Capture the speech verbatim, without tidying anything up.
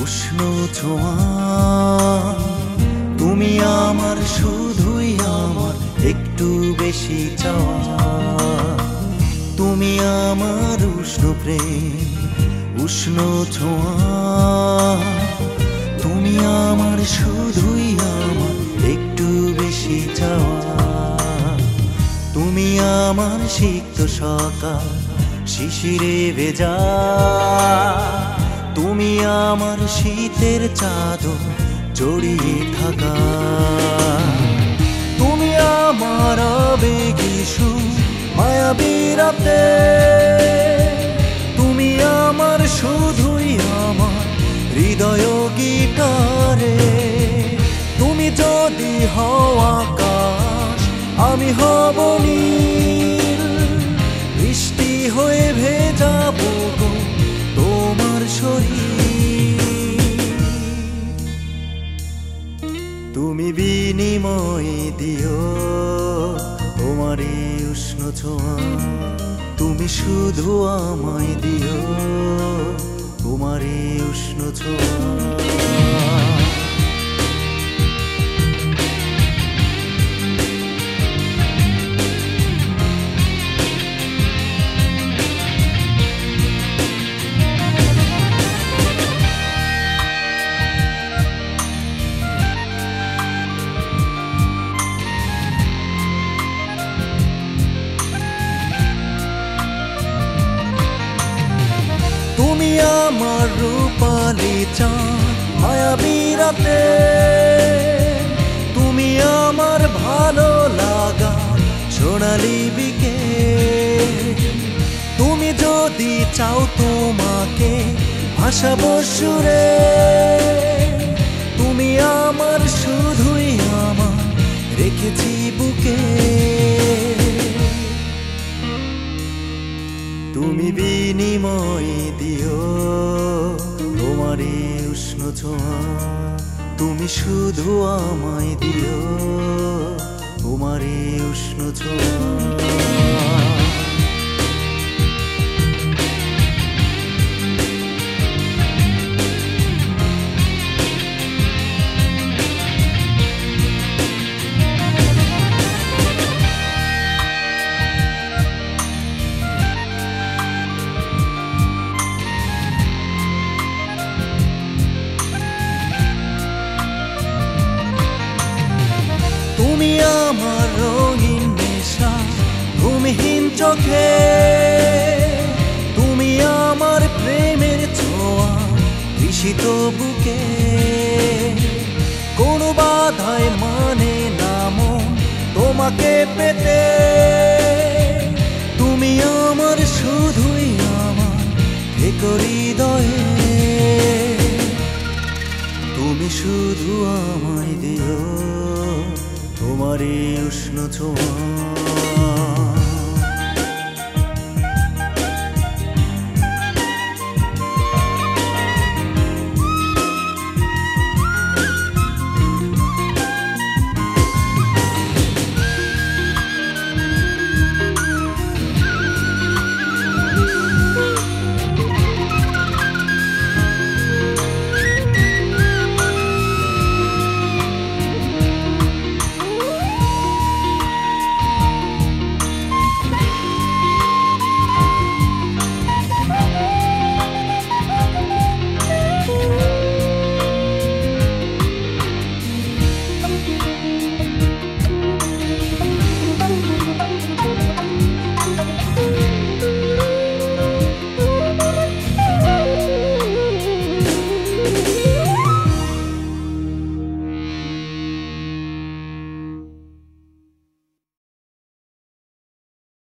উষ্ণ ছোঁয়া তুমি আমার, শুধুই আমার একটু বেশি চাওয়া। তুমি আমার উষ্ণ প্রেম, উষ্ণ ছোঁয়া তুমি আমার, শুধুই আমার একটু বেশি চাওয়া। তুমি আমার সিক্ত সকাল শিশিরে ভেজা, তুমি আমার শীতের চাদর জড়িয়ে থাকা। তুমি আমার আবেগী সুর মায়াবী রাতে, তুমি আমার, শুধুই আমার হৃদয় গীতারে। তুমি যদি হও আকাশ, আমি হব নীল, বৃষ্টি হয়ে ভেজাবো গো তোমার শরীর। তুমি বিনিময় দিও তোমার উষ্ণ ছোঁয়া, তুমি শুধু আমায় দিও তোমার উষ্ণ ছোঁয়া। তুমি আমার রূপালী চাঁদ মায়াবী রাতে, তুমি আমার ভালো লাগা সোনালি বিকেল। তুমি যদি চাও তোমাকে ভাসাবো সুরে, তুমি আমার, শুধুই আমার রেখেছি বুকে। তুমি বিনিময় দিও তোমার উষ্ণ ছোঁয়া, তুমি শুধু আমায় দিও তোমার উষ্ণ ছোঁয়া। তুমি আমার রঙিন নেশা ঘুমহীন চোখে, তুমি আমার প্রেমের ছোঁয়া ভীষিত বুকে। কোনো বাধায় মানে না মন তোমাকে পেতে, তুমি আমার, শুধুই আমার থেকো হৃদয়ে। তুমি শুধু আমায় দিও তোমার উষ্ণ ছোঁয়া।